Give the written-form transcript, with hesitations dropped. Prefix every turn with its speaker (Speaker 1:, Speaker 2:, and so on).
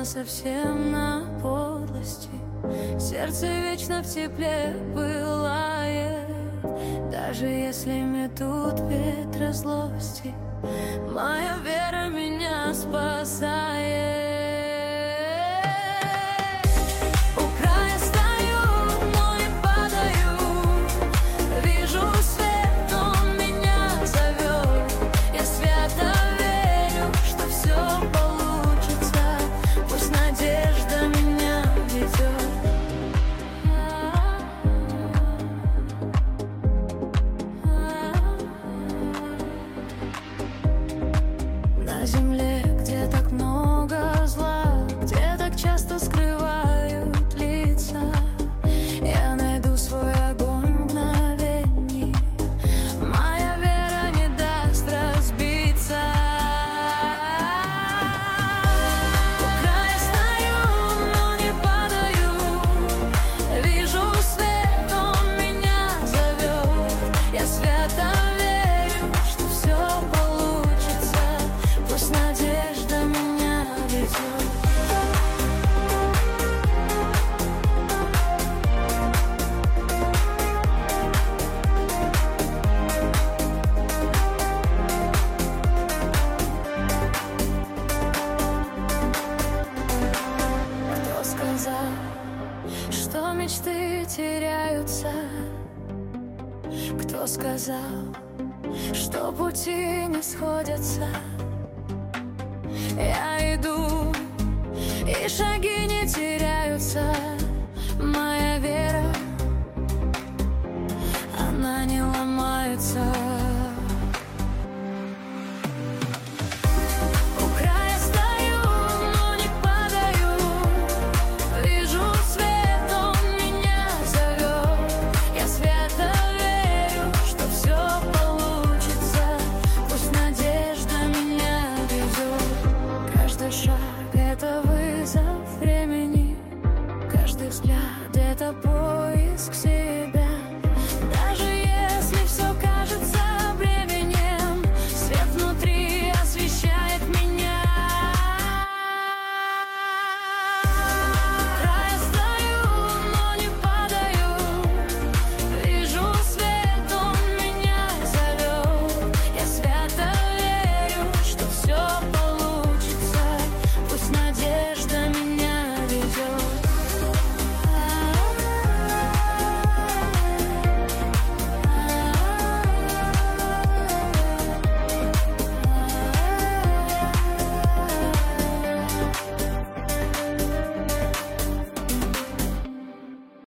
Speaker 1: совсем на подлости. Сердце вечно в тепле пылает, даже если метут ветра злости. Моя вера меня спасает. На земле, где так много зла, где так часто скрывают лица, я найду свой огонь в мгновении. Моя вера не даст разбиться. У края стою, но не падаю. Вижу свет, он меня зовет. Я свято верю, что все получится. Пусть надежда меня ведет. Кто сказал, что мечты теряются? Кто сказал, что пути не сходятся? Я иду, и шаги не теряются.